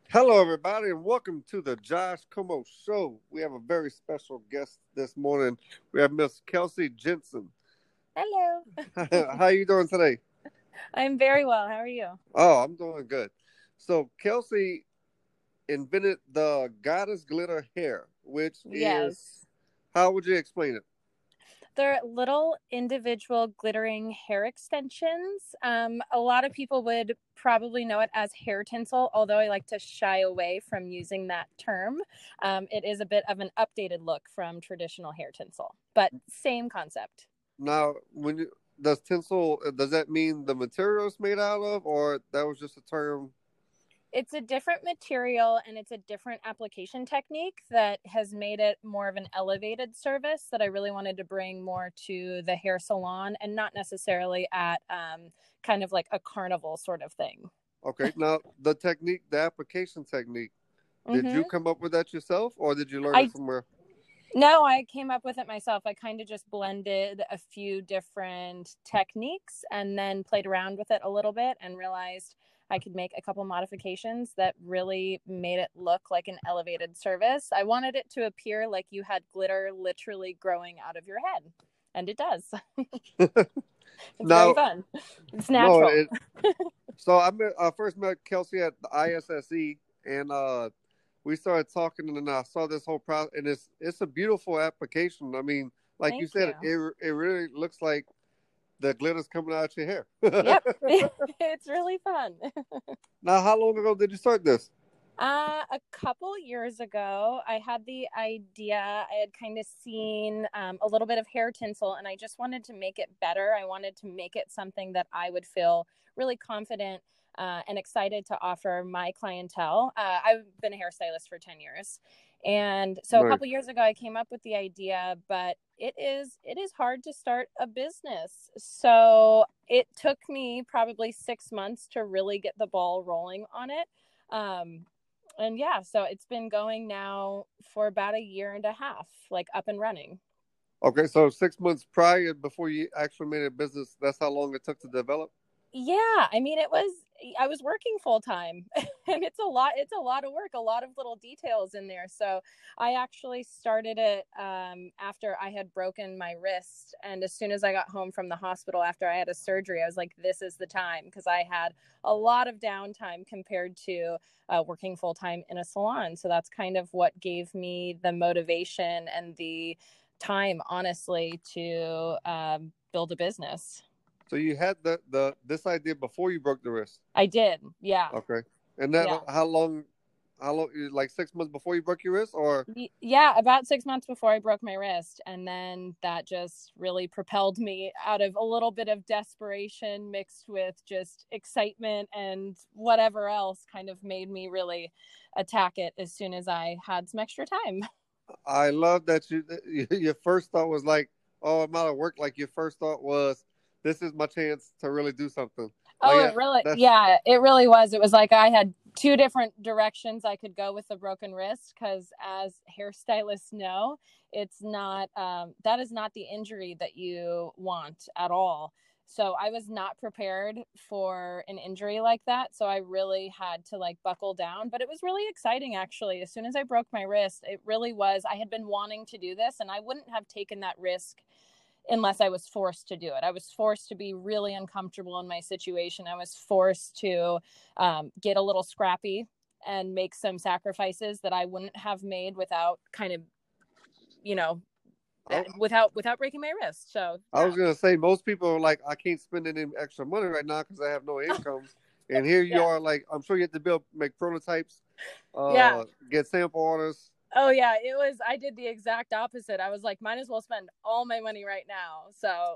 Hello, everybody, and welcome to the Josh Como Show. We have a very special guest this morning. We have Miss Kelsey Jensen. Hello. How you doing today? I'm very well. How are you? Oh, I'm doing good. So, Kelsey invented the Goddess Glitter Hair, which is, Yes. how would you explain it? They're little individual glittering hair extensions. A lot of people would probably know it as hair tinsel, although I like to shy away from using that term. It is a bit of an updated look from traditional hair tinsel, but same concept. Now, does tinsel, does that mean the material it's made out of, or that was just a term? It's a different material and it's a different application technique that has made it more of an elevated service that I really wanted to bring more to the hair salon and not necessarily at kind of like a carnival sort of thing. Okay, now the technique, the application technique, did you Mm-hmm. come up with that yourself, or did you learn it I somewhere? No, I came up with it myself. I kind of just blended a few different techniques and then played around with it a little bit and realized I could make a couple modifications that really made it look like an elevated service. I wanted it to appear like you had glitter literally growing out of your head, and it does. It's very Now, fun. It's no, natural. I first met Kelsey at the ISSE, and we started talking, and then I saw this whole process, and it's a beautiful application. I mean, like you Thank said, you. it really looks like the glitter's coming out your hair. Yep. It's really fun. Now, how long ago did you start this? A couple years ago, I had the idea. I had kind of seen a little bit of hair tinsel, and I just wanted to make it better. I wanted to make it something that I would feel really confident and excited to offer my clientele. I've been a hairstylist for 10 years. And so a Nice. couple years ago, I came up with the idea, but it is hard to start a business. So it took me probably 6 months to really get the ball rolling on it. And yeah, so it's been going now for about a year and a half, like up and running. Okay, so 6 months prior before you actually made a business, that's how long it took to develop. Yeah, I mean I was working full time and it's a lot of work, a lot of little details in there. So I actually started it after I had broken my wrist, and as soon as I got home from the hospital after I had a surgery, I was like, this is the time, because I had a lot of downtime compared to working full time in a salon. So that's kind of what gave me the motivation and the time, honestly, to build a business. So you had the this idea before you broke the wrist. I did. Yeah. Okay, and that Yeah. how long? How long? Like 6 months before you broke your wrist, or Yeah, about 6 months before I broke my wrist. And then that just really propelled me out of a little bit of desperation mixed with just excitement and whatever else kind of made me really attack it as soon as I had some extra time. I love that your first thought was like, oh, I'm out of work. Like your first thought was, this is my chance to really do something. Like Oh, that's it really was. It was like I had two different directions I could go with the broken wrist, because as hairstylists know, it's not, that is not the injury that you want at all. So I was not prepared for an injury like that. So I really had to like buckle down, but it was really exciting actually. As soon as I broke my wrist, it really was. I had been wanting to do this and I wouldn't have taken that risk unless I was forced to do it. I was forced to be really uncomfortable in my situation. I was forced to get a little scrappy and make some sacrifices that I wouldn't have made without kind of, you know, I, without breaking my wrist. So I yeah, was gonna say most people are like, I can't spend any extra money right now because I have no income. And here you yeah, are, like I'm sure you have to build, make prototypes, yeah. get sample orders. Oh yeah, it was. I did the exact opposite. I was like, might as well spend all my money right now. So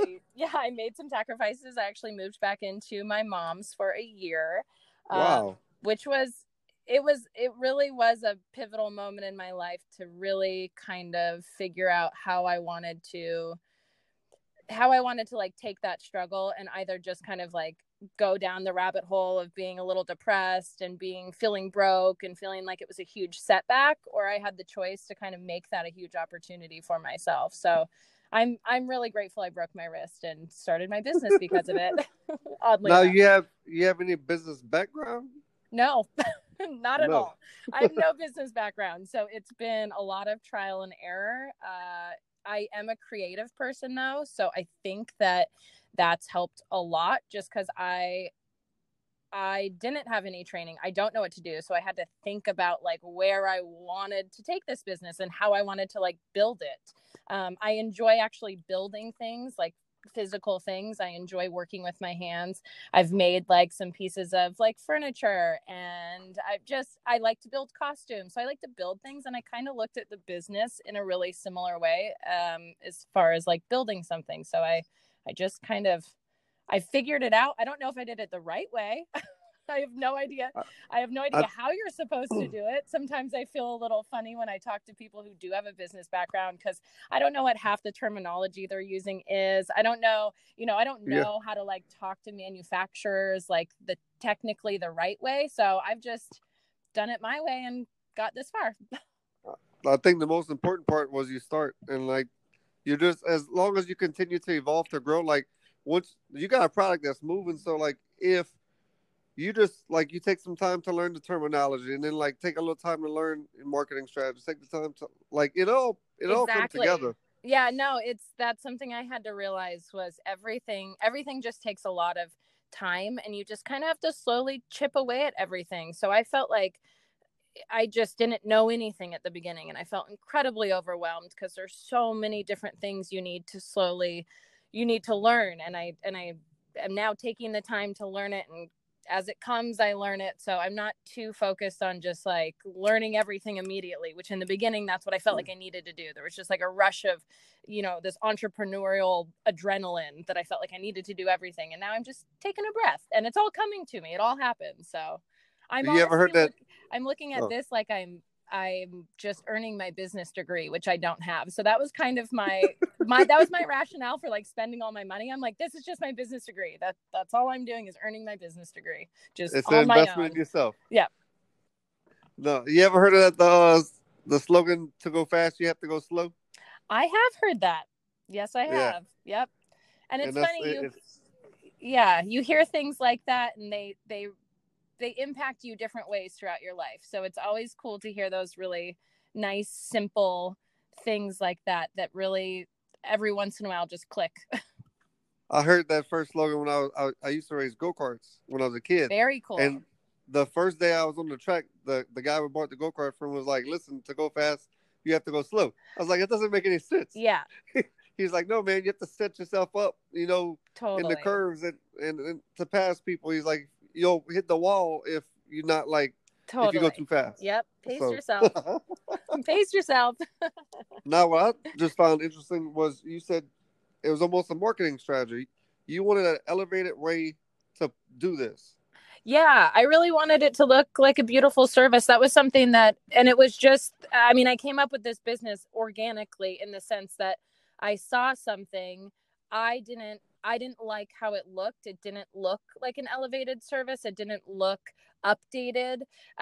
I made some sacrifices. I actually moved back into my mom's for a year, Wow. which it really was a pivotal moment in my life to really kind of figure out how I wanted to like take that struggle and either just kind of like go down the rabbit hole of being a little depressed and feeling broke and feeling like it was a huge setback, or I had the choice to kind of make that a huge opportunity for myself. So I'm really grateful I broke my wrist and started my business because of it. Oddly Now enough. you have any business background? No. Not at No. all. I have no business background. So it's been a lot of trial and error. I am a creative person though. So I think that that's helped a lot just because I didn't have any training. I don't know what to do. So I had to think about like where I wanted to take this business and how I wanted to like build it. I enjoy actually building things like physical things. I enjoy working with my hands. I've made like some pieces of like furniture, and I like to build costumes. So I like to build things, and I kind of looked at the business in a really similar way as far as like building something. So I just kind of I figured it out. I don't know if I did it the right way. I have no idea. I have no idea how you're supposed to do it. Sometimes I feel a little funny when I talk to people who do have a business background because I don't know what half the terminology they're using is. I don't know, I don't know how to like talk to manufacturers like technically the right way. So I've just done it my way and got this far. I think the most important part was you start, and like you just, as long as you continue to evolve to grow, like once you got a product that's moving, so like if you just like you take some time to learn the terminology, and then like take a little time to learn marketing strategies, take the time to like it all comes together. Yeah, no, that's something I had to realize was everything just takes a lot of time, and you just kind of have to slowly chip away at everything. So I felt like I just didn't know anything at the beginning, and I felt incredibly overwhelmed because there's so many different things you need to learn, and I am now taking the time to learn it, and as it comes I learn it. So I'm not too focused on just like learning everything immediately, which in the beginning that's what I felt like I needed to do. There was just like a rush of this entrepreneurial adrenaline that I felt like I needed to do everything, and now I'm just taking a breath and it's all coming to me. It all happens. So you ever heard that? I'm looking at this like I'm just earning my business degree, which I don't have. So that was kind of that was my rationale for like spending all my money. I'm like, this is just my business degree. That's all I'm doing is earning my business degree. Just it's on an my investment own. in yourself. Yeah. No, you ever heard of that? The slogan, to go fast, you have to go slow. I have heard that. Yes, I have. Yeah. Yep. And it's funny. You hear things like that, and they impact you different ways throughout your life. So it's always cool to hear those really nice, simple things like that really every once in a while just click. I heard that first slogan when I used to race go-karts when I was a kid. Very cool. And the first day I was on the track, the guy we bought the go-kart from was like, listen, to go fast, you have to go slow. I was like, it doesn't make any sense. Yeah. He's like, no, man, you have to set yourself up, totally. in the curves and to pass people. He's like, you'll hit the wall if you're not like, totally. if you go too fast. Yep. Pace yourself. Pace yourself. Now, what I just found interesting was you said it was almost a marketing strategy. You wanted an elevated way to do this. Yeah, I really wanted it to look like a beautiful service. That was something and it was just, I came up with this business organically in the sense that I saw something. I didn't like how it looked. It didn't look like an elevated service. It didn't look updated.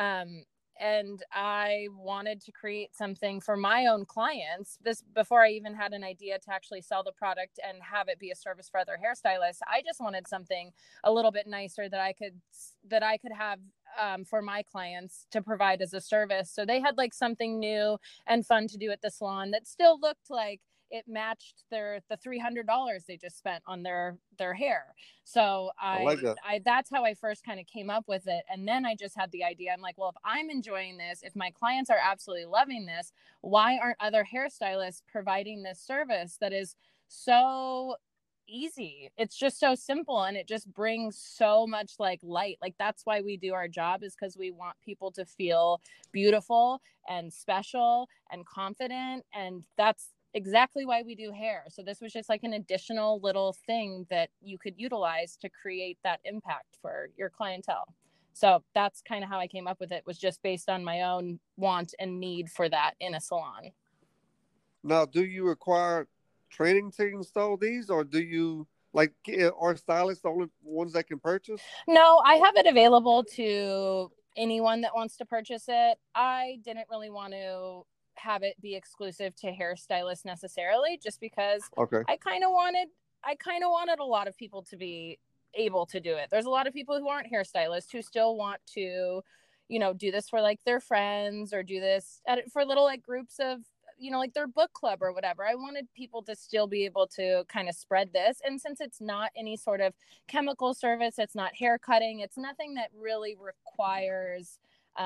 And I wanted to create something for my own clients. This before I even had an idea to actually sell the product and have it be a service for other hairstylists. I just wanted something a little bit nicer that I could have for my clients to provide as a service. So they had like something new and fun to do at the salon that still looked like it matched the $300 they just spent on their hair. So that's how I first kind of came up with it. And then I just had the idea. I'm like, well, if I'm enjoying this, if my clients are absolutely loving this, why aren't other hairstylists providing this service that is so easy? It's just so simple, and it just brings so much like light. Like that's why we do our job, is because we want people to feel beautiful and special and confident, and that's exactly why we do hair. So this was just like an additional little thing that you could utilize to create that impact for your clientele. So that's kind of how I came up with it, was just based on my own want and need for that in a salon. Now, do you require training to install these, or do you are stylists the only ones that can purchase? No, I have it available to anyone that wants to purchase it. I didn't really want to have it be exclusive to hairstylists necessarily, just because I kind of wanted a lot of people to be able to do it. There's a lot of people who aren't hairstylists who still want to, do this for like their friends, or do this for little like groups of, like their book club or whatever. I wanted people to still be able to kind of spread this. And since it's not any sort of chemical service, it's not hair cutting, it's nothing that really requires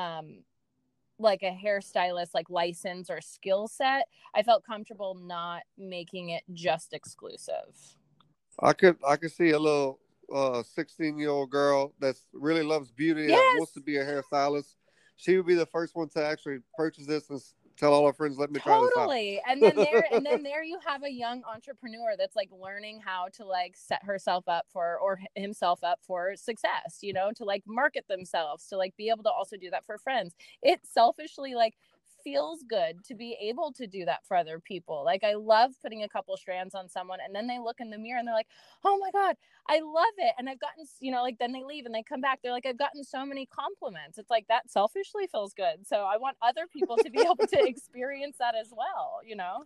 like a hairstylist like license or skill set, I felt comfortable not making it just exclusive. I could see a little 16-year-old girl that really loves beauty, that Yes. wants to be a hairstylist. She would be the first one to actually purchase this and tell all her friends, "Let me try this out." Totally. And then there you have a young entrepreneur that's like learning how to like set herself up for, or himself up for success, to like market themselves, to like be able to also do that for friends. It selfishly like feels good to be able to do that for other people. Like I love putting a couple strands on someone, and then they look in the mirror and they're like, "Oh my God, I love it." And I've gotten, like then they leave and they come back, they're like, "I've gotten so many compliments." It's like that selfishly feels good. So I want other people to be able to experience that as well,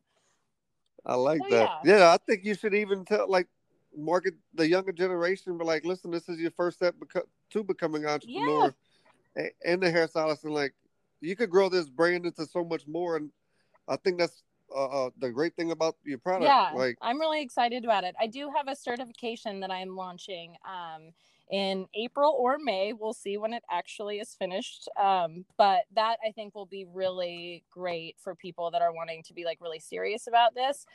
I like So that. yeah. Yeah, I think you should even tell, like, market the younger generation, but like, listen, this is your first step to becoming an entrepreneur and the hairstylist, and like, you could grow this brand into so much more. And I think that's the great thing about your product. Yeah, Like, I'm really excited about it. I do have a certification that I'm launching in April or May. We'll see when it actually is finished. But that I think will be really great for people that are wanting to be like really serious about this.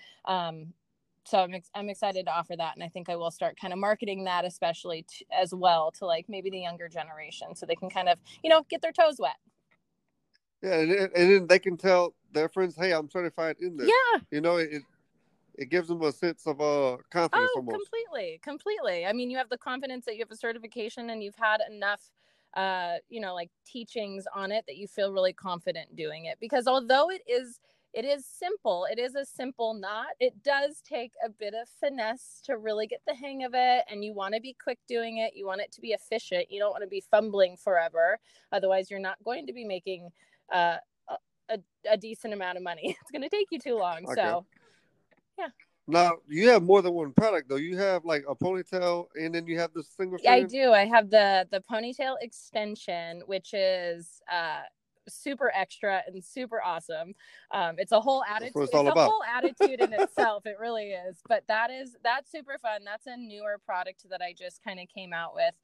So I'm excited to offer that, and I think I will start kind of marketing that, especially as well to like maybe the younger generation, so they can kind of get their toes wet. Yeah, and then they can tell their friends, "Hey, I'm certified in this." Yeah. It gives them a sense of confidence almost. Completely. I mean, you have the confidence that you have a certification and you've had enough like teachings on it that you feel really confident doing it. Because although it is simple, it is a simple knot, it does take a bit of finesse to really get the hang of it, and you want to be quick doing it. You want it to be efficient. You don't want to be fumbling forever. Otherwise, you're not going to be making a decent amount of money. It's going to take you too long. Okay. So yeah. Now, you have more than one product, though. You have like a ponytail, and then you have the single strand. I do. I have the ponytail extension, which is super extra and super awesome. It's a whole attitude. It's a whole attitude in itself. It really is. But that's super fun. That's a newer product that I just kind of came out with.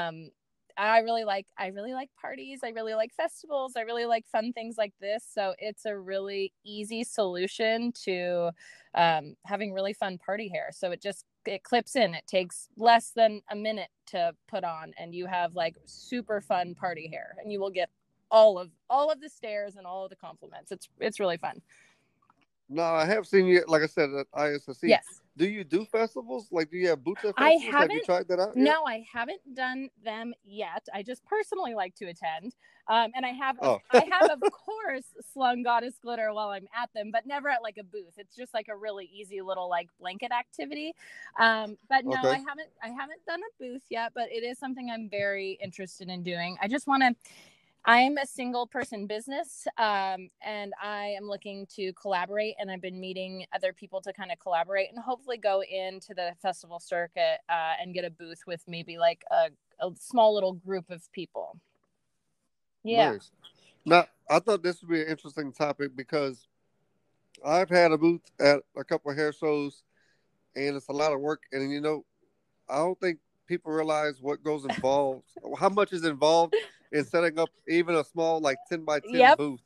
I really like parties. I really like festivals. I really like fun things like this. So it's a really easy solution to having really fun party hair. So it clips in. It takes less than a minute to put on, and you have like super fun party hair, and you will get all of the stares and all of the compliments. It's really fun. No, I have seen you, like I said, at ISSC. Yes. Do you do festivals? Like, do you have booths at festivals? Have you tried that out yet? No, I haven't done them yet. I just personally like to attend. And I have, of course, slung Goddess glitter while I'm at them, but never at like a booth. It's just like a really easy little like blanket activity. But no, okay. I haven't done a booth yet, but it is something I'm very interested in doing. I'm a single person business, and I am looking to collaborate, and I've been meeting other people to kind of collaborate and hopefully go into the festival circuit and get a booth with maybe like a small little group of people. Yeah. Nice. Now, I thought this would be an interesting topic because I've had a booth at a couple of hair shows, and it's a lot of work. And, I don't think people realize what goes involved, how much is involved in setting up even a small like 10 by 10 booth.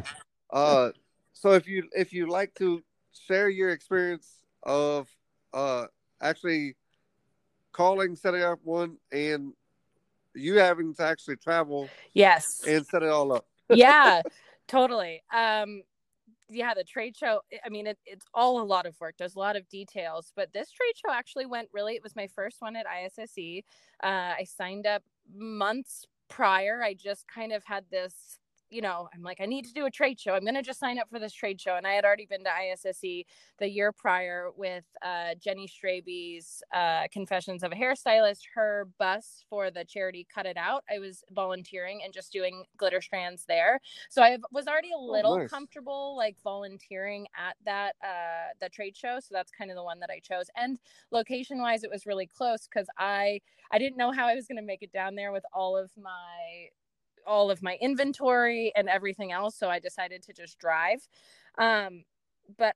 So if you like to share your experience of actually calling, setting up one, and you having to actually travel, and set it all up. Yeah, totally. Yeah, the trade show, I mean, it's all a lot of work. There's a lot of details, but this trade show actually went it was my first one at ISSC. I signed up months prior. I just kind of had this, I'm like, I need to do a trade show. I'm going to just sign up for this trade show. And I had already been to ISSC the year prior with Jenny Straby's Confessions of a Hairstylist, her bus for the charity Cut It Out. I was volunteering and just doing glitter strands there. So I was already a little comfortable like volunteering at that the trade show. So that's kind of the one that I chose. And location wise, it was really close because I didn't know how I was going to make it down there with all of my all of my inventory and everything else. So I decided to just drive. But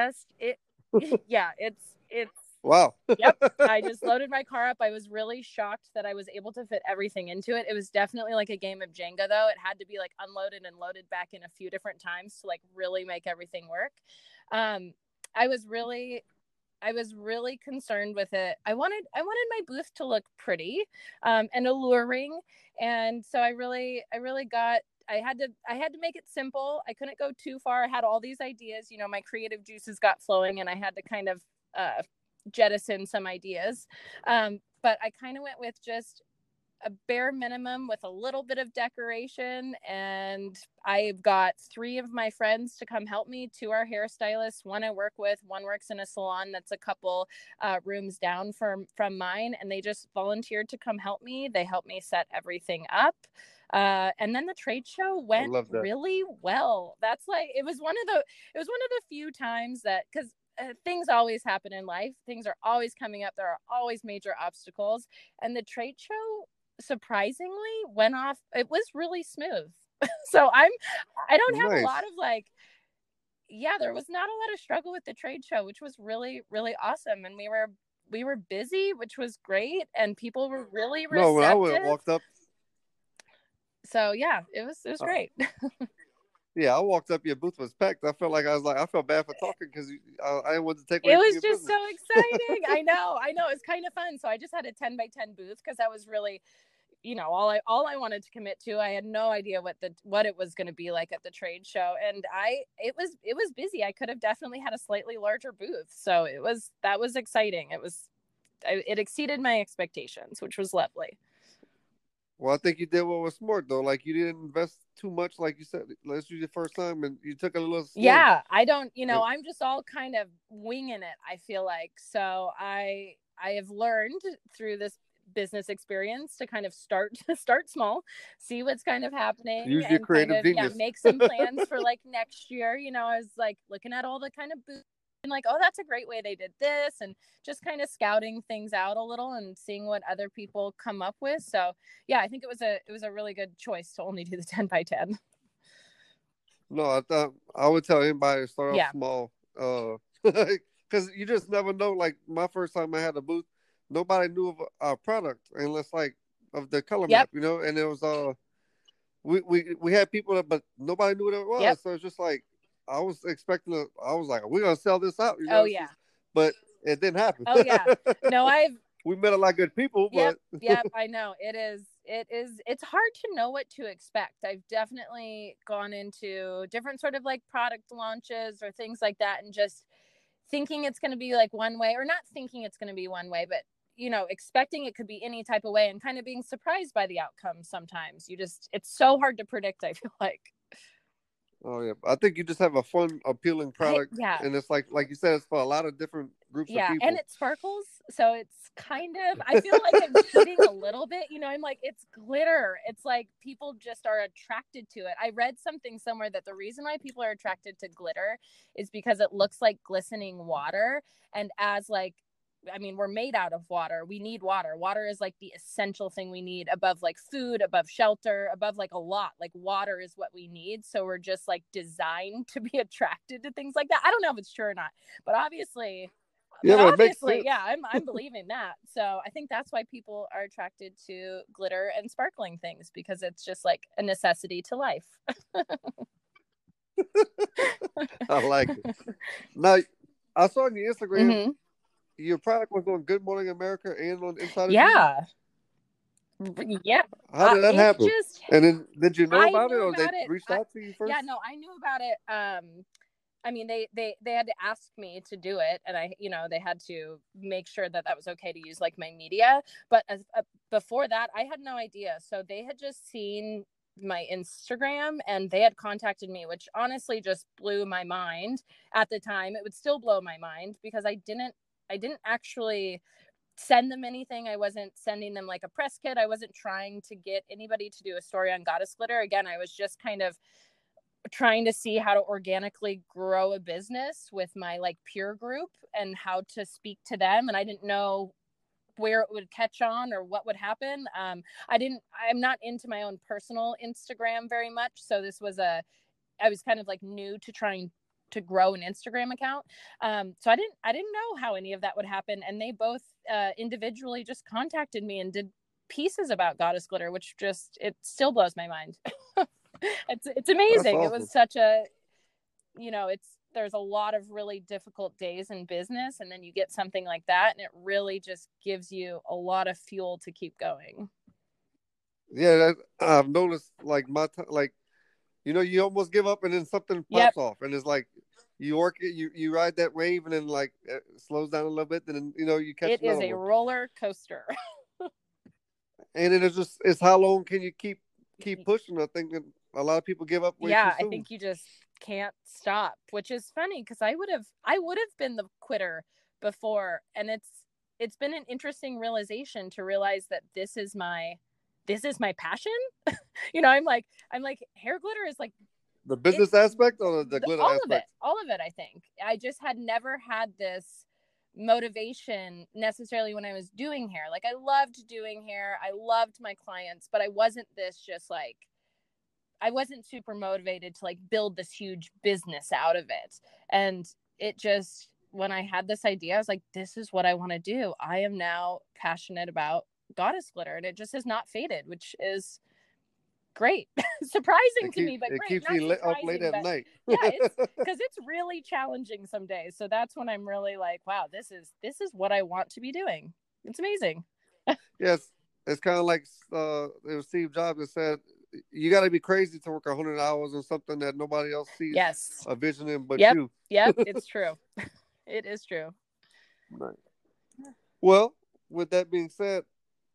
yeah, it's, Wow. yep. I just loaded my car up. I was really shocked that I was able to fit everything into it. It was definitely like a game of Jenga, though. It had to be like unloaded and loaded back in a few different times to like really make everything work. Um, I was really concerned with it. I wanted my booth to look pretty, and alluring. And so I had to make it simple. I couldn't go too far. I had all these ideas, my creative juices got flowing, and I had to kind of, jettison some ideas. But I kind of went with just a bare minimum with a little bit of decoration. And I've got 3 of my friends to come help me. 2 are hairstylists. 1 I work with. 1 works in a salon that's a couple rooms down from mine. And they just volunteered to come help me. They helped me set everything up. And then the trade show went really well. That's like, it was one of the few times that, because things always happen in life. Things are always coming up. There are always major obstacles. And the trade show surprisingly went off. It was really smooth. So I don't have a lot of there was not a lot of struggle with the trade show, which was really, really awesome. And we were busy, which was great. And people were really receptive. No, when I walked up. So yeah, it was great. Yeah, I walked up. Your booth was packed. I felt bad for talking because I didn't want to take away. It was just so exciting. I know. It's kind of fun. So I just had a 10x10 booth because I was really, all I wanted to commit to. I had no idea what it was going to be like at the trade show, and it was busy. I could have definitely had a slightly larger booth. So that was exciting. It exceeded my expectations, which was lovely. Well, I think you did what was smart, though. Like, you didn't invest too much, like you said. Let's use your first time, and you took a little slow. Yeah, I don't, I'm just all kind of winging it, I feel like. So I have learned through this business experience to kind of start small, see what's kind of happening. Use your creative genius. Make some plans for like next year. I was like looking at all the kind of booths and like, oh, that's a great way they did this, and just kind of scouting things out a little and seeing what other people come up with. So yeah, I think it was a really good choice to only do the 10x10. No, I thought I would tell anybody to start off small, because you just never know. Like, my first time I had a booth, nobody knew of our product unless of the color map, and it was we had people, but nobody knew what it was. Yep. So it's just like, I was expecting I was like, we're going to sell this out. Oh, yeah. But it didn't happen. Oh, yeah. No, we met a lot of good people. Yep, but yep, I know. It's hard to know what to expect. I've definitely gone into different sort of like product launches or things like that, and just thinking it's going to be like one way, or not thinking it's going to be one way, but expecting it could be any type of way, and kind of being surprised by the outcome. Sometimes it's so hard to predict, I feel like. Oh yeah, I think you just have a fun, appealing product. And it's like you said, it's for a lot of different groups of people. And it sparkles, so it's kind of, I feel like I'm cheating a little bit. I'm like, it's glitter. It's like people just are attracted to it. I read something somewhere that the reason why people are attracted to glitter is because it looks like glistening water, and as we're made out of water. We need water. Water is like the essential thing we need above like food, above shelter, above like a lot. Like, water is what we need. So we're just like designed to be attracted to things like that. I don't know if it's true or not, but obviously, I'm believing that. So I think that's why people are attracted to glitter and sparkling things, because it's just like a necessity to life. I like it. Now, I saw on your Instagram, mm-hmm. Your product was on Good Morning America and on Inside of You? Yeah. How did that happen? And then, did you know about it, or they reached out to you first? Yeah, no, I knew about it. I mean, they had to ask me to do it, and they had to make sure that was okay to use like my media. But before that, I had no idea. So they had just seen my Instagram and they had contacted me, which honestly just blew my mind at the time. It would still blow my mind because I didn't actually send them anything. I wasn't sending them like a press kit. I wasn't trying to get anybody to do a story on Goddess Glitter. Again, I was just kind of trying to see how to organically grow a business with my like peer group and how to speak to them. And I didn't know where it would catch on or what would happen. I'm not into my own personal Instagram very much. So I was kind of like new to trying to grow an Instagram account. So I didn't know how any of that would happen. And they both individually just contacted me and did pieces about Goddess Glitter, which it still blows my mind. It's amazing. Awesome. It was such a, there's a lot of really difficult days in business, and then you get something like that, and it really just gives you a lot of fuel to keep going. Yeah, I've noticed like you almost give up and then something pops off, and it's like you work it, you ride that wave, and then like it slows down a little bit, and then you catch it. It is a one. roller coaster. And then it's how long can you keep pushing? I think that a lot of people give up way too soon. I think you just can't stop, which is funny because I would have been the quitter before, and it's been an interesting realization to realize that this is my passion. I'm like hair glitter is like the business aspect or the glitter aspect. All of it. I think I just had never had this motivation necessarily when I was doing hair. Like I loved doing hair, I loved my clients, but I wasn't super motivated to like build this huge business out of it. And it just, when I had this idea, I was like, this is what I want to do. I am now passionate about Goddess Glitter, and it just has not faded, which is great. Surprising to me, but it great. keeps me up late at night. Yeah, it's because it's really challenging some days. So that's when I'm really like, wow, this is what I want to be doing. It's amazing. Yes, it's kind of like it was Steve Jobs that said, you got to be crazy to work 100 hours on something that nobody else sees a vision in but you. Yep, it's true. It is true. Right. Well, with that being said,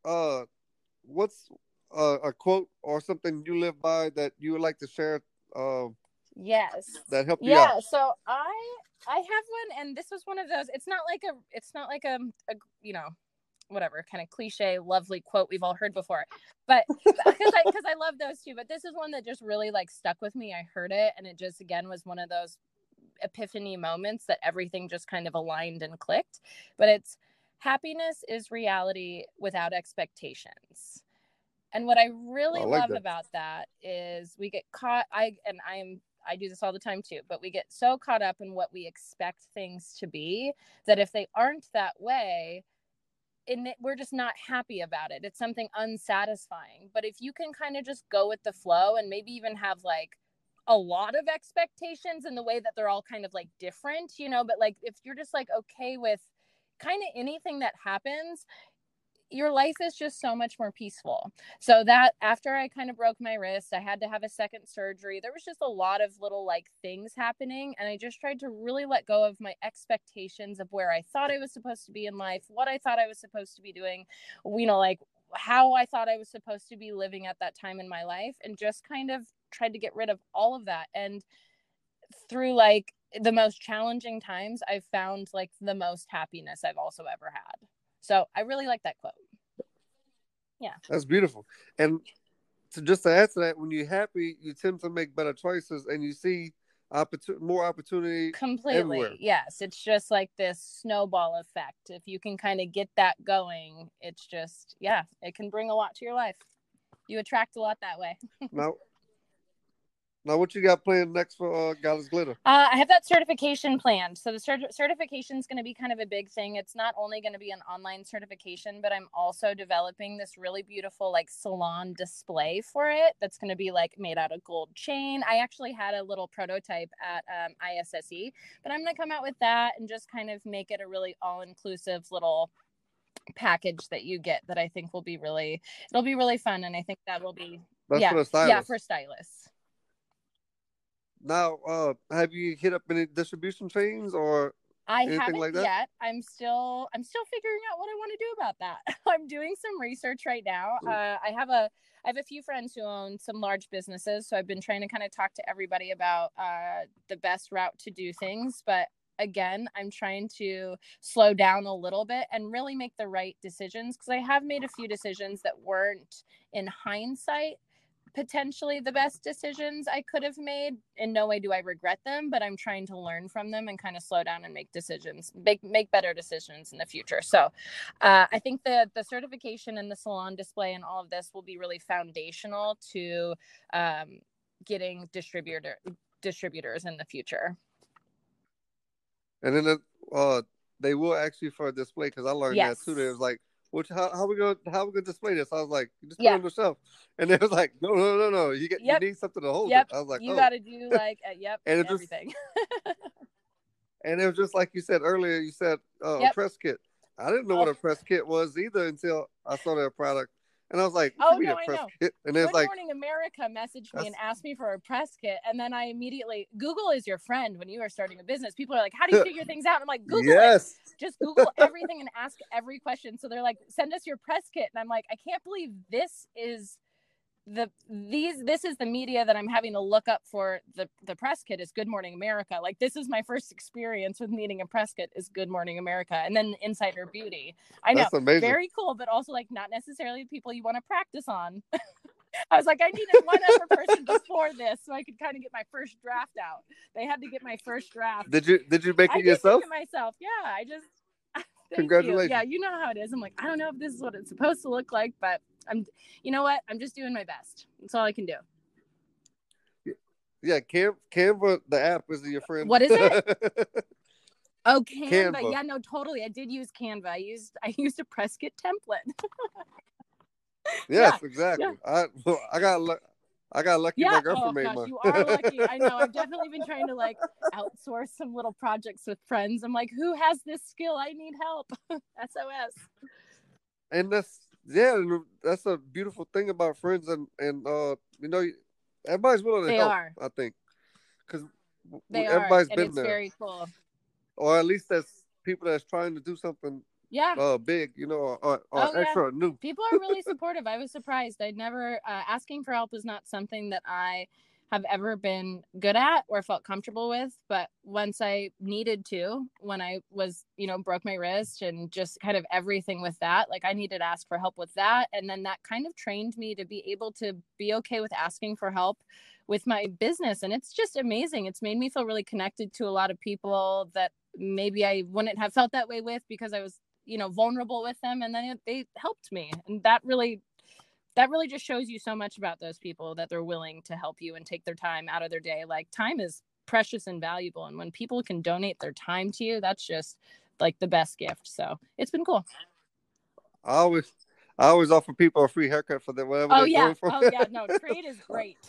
what's a quote or something you live by that you would like to share? Yes. That helped you out. Yeah. So I have one, and this was one of those. It's not like a whatever kind of cliche, lovely quote we've all heard before, but because I love those too. But this is one that just really like stuck with me. I heard it, and it just again was one of those epiphany moments that everything just kind of aligned and clicked. But it's happiness is reality without expectations. And what I really love about that is we get caught. I do this all the time too, but we get so caught up in what we expect things to be that if they aren't that way, we're just not happy about it. It's something unsatisfying. But if you can kind of just go with the flow and maybe even have like a lot of expectations in the way that they're all kind of like different, but like if you're just like okay with kind of anything that happens, your life is just so much more peaceful. So that after I kind of broke my wrist, I had to have a second surgery. There was just a lot of little like things happening. And I just tried to really let go of my expectations of where I thought I was supposed to be in life, what I thought I was supposed to be doing, like how I thought I was supposed to be living at that time in my life, and just kind of tried to get rid of all of that. And through like the most challenging times, I've found like the most happiness I've also ever had. So I really like that quote. Yeah. That's beautiful. And to add to that, when you're happy, you tend to make better choices and you see more opportunity completely everywhere. Yes, it's just like this snowball effect. If you can kind of get that going, it's just it can bring a lot to your life. You attract a lot that way. Now, what you got planned next for Goddess Glitter? I have that certification planned. So the certification is going to be kind of a big thing. It's not only going to be an online certification, but I'm also developing this really beautiful like salon display for it. That's going to be like made out of gold chain. I actually had a little prototype at ISSE, but I'm going to come out with that and just kind of make it a really all-inclusive little package that you get that I think it'll be really fun. And I think that will be for stylists. Yeah, for stylists. Now, have you hit up any distribution chains or anything like that? Yet. I'm still figuring out what I want to do about that. I'm doing some research right now. I have a few friends who own some large businesses, so I've been trying to kind of talk to everybody about the best route to do things. But again, I'm trying to slow down a little bit and really make the right decisions, because I have made a few decisions that weren't in hindsight potentially the best decisions I could have made. In no way do I regret them, but I'm trying to learn from them and kind of slow down and make decisions, make better decisions in the future. So I think the certification and the salon display and all of this will be really foundational to getting distributors in the future. And then they will ask you for a display, because I learned that too. They was like, how we gonna display this? I was like, you just put it on the shelf. And they was like, no. You need something to hold it. I was like, you got to do like and everything. And it was just like you said earlier. You said a press kit. I didn't know what a press kit was either until I saw their product. And I was like, I know. Kit? And Good Morning America messaged me and asked me for a press kit. And then I immediately, Google is your friend when you are starting a business. People are like, how do you figure things out? And I'm like, Google it. Just Google everything and ask every question. So they're like, send us your press kit. And I'm like, I can't believe this is the media that I'm having to look up for the press kit is Good Morning America. Like, this is my first experience with needing a press kit is Good Morning America, and then Insider Beauty. I know, very cool, but also like not necessarily the people you want to practice on. I was like, I needed one other person before this so I could kind of get my first draft out. They had to get my first draft. Did you make it yourself? I did it myself. Yeah, I just. Congratulations. Yeah, you know how it is. I'm like, I don't know if this is what it's supposed to look like, but you know what? I'm just doing my best. That's all I can do. Yeah, Canva, the app, is your friend. What is it? Oh, Canva. Yeah, no, totally. I did use Canva. I used a press kit template. Yes, exactly. Yeah. I got lucky. My girlfriend made mine. You are lucky. I know. I've definitely been trying to like outsource some little projects with friends. I'm like, who has this skill? I need help. SOS. And that's a beautiful thing about friends, and everybody's willing to help. I think because everybody's been there. It's very cool. Or at least that's people that's trying to do something. Big, or extra new. People are really supportive. I was surprised. I'd never asking for help is not something that I have ever been good at or felt comfortable with. But once I needed to, when I was, broke my wrist and just kind of everything with that, like I needed to ask for help with that. And then that kind of trained me to be able to be okay with asking for help with my business. And it's just amazing. It's made me feel really connected to a lot of people that maybe I wouldn't have felt that way with because I was vulnerable with them, and then they helped me, and that really just shows you so much about those people, that they're willing to help you and take their time out of their day. Like, time is precious and valuable, and when people can donate their time to you, that's just like the best gift. So it's been cool. I always offer people a free haircut for them, whatever they're going for. No, trade is great.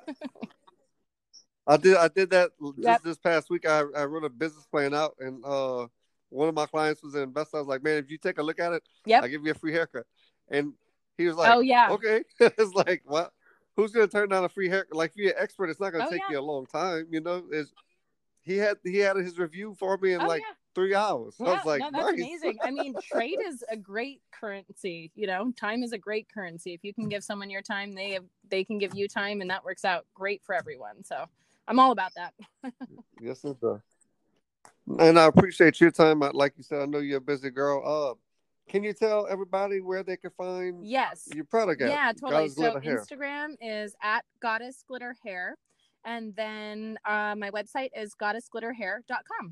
I did that just this past week. I wrote a business plan out, and one of my clients was an investor. I was like, man, if you take a look at it, I'll give you a free haircut. And he was like, okay. It's like, what? Who's going to turn down a free haircut? Like, if you're an expert, it's not going to take you a long time, He had his review for me in 3 hours. I was like, no, that's amazing. I mean, trade is a great currency. Time is a great currency. If you can give someone your time, they can give you time, and that works out great for everyone. So I'm all about that. Yes, it does. And I appreciate your time. Like you said, I know you're a busy girl. Can you tell everybody where they can find your product at? Yeah, totally. So Instagram is at Goddess Glitter Hair. And then my website is goddessglitterhair.com.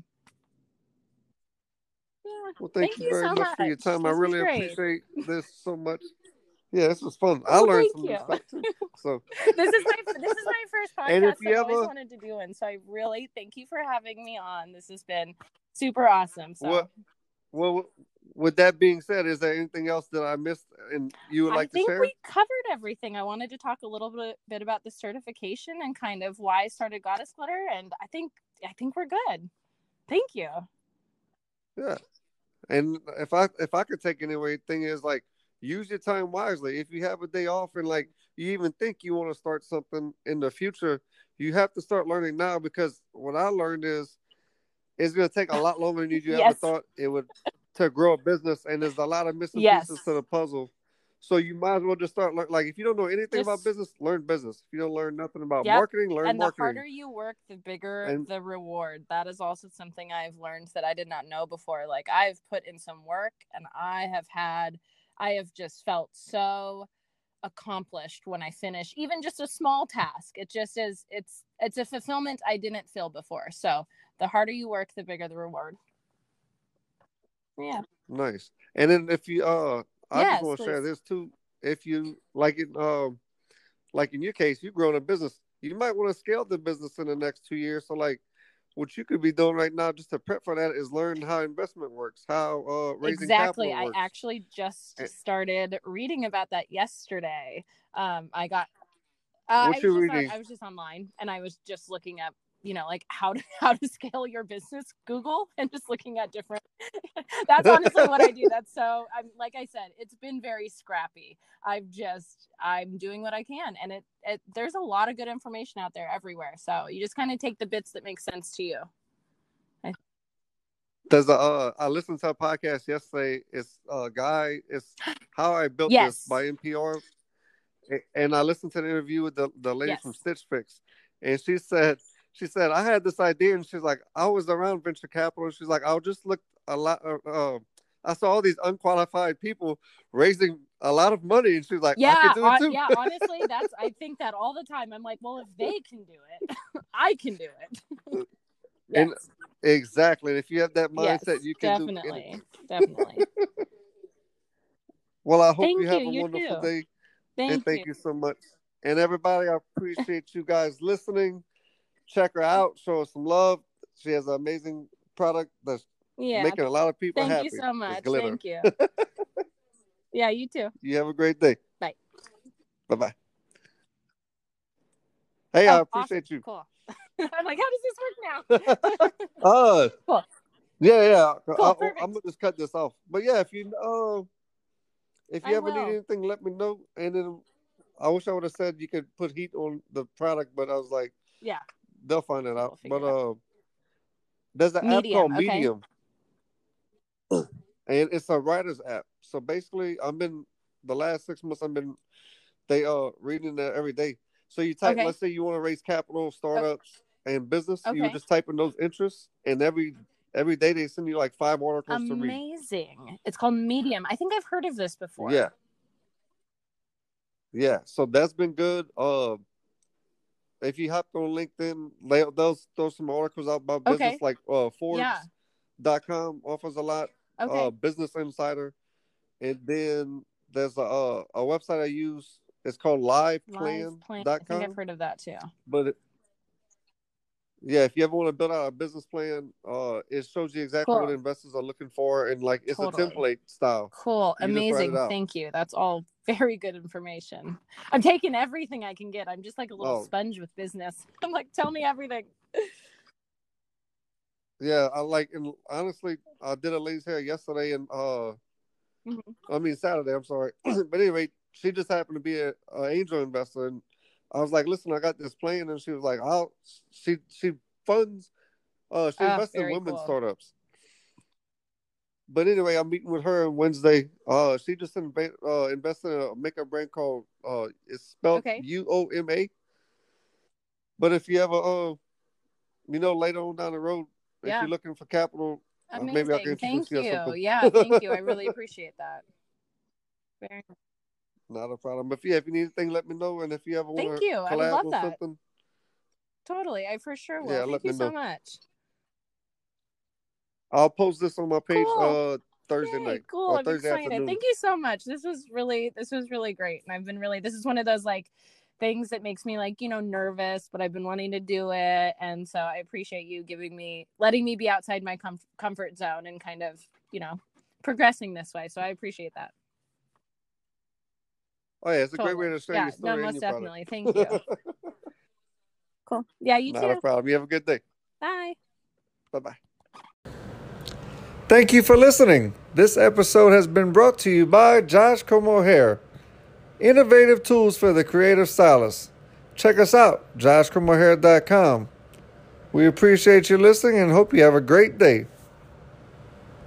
Yeah. Well, thank you very much for your time. I really appreciate this so much. Yeah, this was fun. I learned some new stuff too. So this is my first podcast I've always wanted to do, and so I really thank you for having me on. This has been super awesome. So, well, with that being said, is there anything else that I missed and you would like to share? I think we covered everything. I wanted to talk a little bit about the certification and kind of why I started Goddess Glitter, and I think we're good. Thank you. Yeah, and if I could take anything is like, use your time wisely. If you have a day off and like you even think you want to start something in the future, you have to start learning now, because what I learned is it's going to take a lot longer than you ever thought it would to grow a business, and there's a lot of missing pieces to the puzzle. So you might as well just start like, if you don't know anything about business, learn business. If you don't learn nothing about marketing, learn marketing. And the harder you work, the bigger the reward. That is also something I've learned that I did not know before. Like, I've put in some work, and I have just felt so accomplished when I finish even just a small task. It just is, it's a fulfillment I didn't feel before. So the harder you work, the bigger the reward. Yeah. Nice. And then if you I just Yes, want to share please. this too. If you like in your case, you grown a business, you might want to scale the business in the next 2 years. So like what you could be doing right now just to prep for that is learn how investment works, how raising Exactly. capital I works. actually just started reading about that yesterday. I got What you reading? I was just online, and I was just looking up, like how to scale your business, Google, and just looking at different. That's honestly what I do. That's so. I'm like I said, it's been very scrappy. I'm doing what I can, and there's a lot of good information out there everywhere. So you just kind of take the bits that make sense to you. There's a I listened to a podcast yesterday. It's a guy. It's How I Built Yes. This by NPR, and I listened to the interview with the lady Yes. from Stitch Fix, and she said I had this idea, and she's like, I was around venture capital, and she's like, I'll just look a lot. I saw all these unqualified people raising a lot of money, and she's like, I can do it too. Yeah, honestly, I think that all the time. I'm like, well, if they can do it, I can do it. Yes. And exactly. And if you have that mindset, you can definitely, definitely. Well, I hope you have a wonderful day. Thank you so much. And everybody, I appreciate you guys listening. Check her out. Show her some love. She has an amazing product that's making a lot of people happy. Thank you so much. Thank you. Yeah, you too. You have a great day. Bye. Bye-bye. Hey, I appreciate you. Cool. I'm like, how does this work now? Cool. Yeah. Cool, I'm gonna just cut this off. But yeah, if you ever need anything, let me know. And then I wish I would have said you could put heat on the product, but I was like, yeah, they'll find it out. But there's an app called Medium, and it's a writer's app. So basically, the last 6 months reading that every day. So you type, let's say you want to raise capital, startups, and business. You would just type in those interests, and every day they send you like 5 articles to read. Amazing. It's called Medium. I think I've heard of this before. Yeah. So that's been good. If you hopped on LinkedIn, they'll throw some articles out about business, like Forbes.com offers a lot. Business Insider, and then there's a website I use. It's called liveplan.com. I think I've heard of that too. But if you ever want to build out a business plan, it shows you exactly what investors are looking for, and like it's a template style. Cool, amazing. Thank you. That's all very good information. I'm taking everything I can get. I'm just like a little sponge with business. I'm like, tell me everything. Yeah, and honestly, I did a lady's hair yesterday, and Saturday. I'm sorry, but anyway, she just happened to be an angel investor, and I was like, "Listen, I got this plan," and she was like, She funds, she invests in women's startups." But anyway, I'm meeting with her on Wednesday. She just invested in a makeup brand called it's spelled UOMA. But if you ever later on down the road, if you're looking for capital, maybe I can introduce you to something. Yeah, thank you. I really appreciate that. Very nice. Not a problem. But if you need anything, let me know. And if you ever want to collab I would love on that. something, totally, I for sure will. Yeah, thank you so much. I'll post this on my page Thursday night. Cool. Or I'm Thursday excited. afternoon. Thank you so much. This was really great. And I've been this is one of those like things that makes me like, nervous, but I've been wanting to do it. And so I appreciate you letting me be outside my comfort zone and kind of, progressing this way. So I appreciate that. Oh yeah, it's a great way to share your story. No, most definitely. Thank you. Cool. Yeah, you too. Not a problem. You have a good day. Bye. Bye-bye. Thank you for listening. This episode has been brought to you by Josh Como Hair. Innovative tools for the creative stylist. Check us out, joshcomohair.com. We appreciate you listening and hope you have a great day.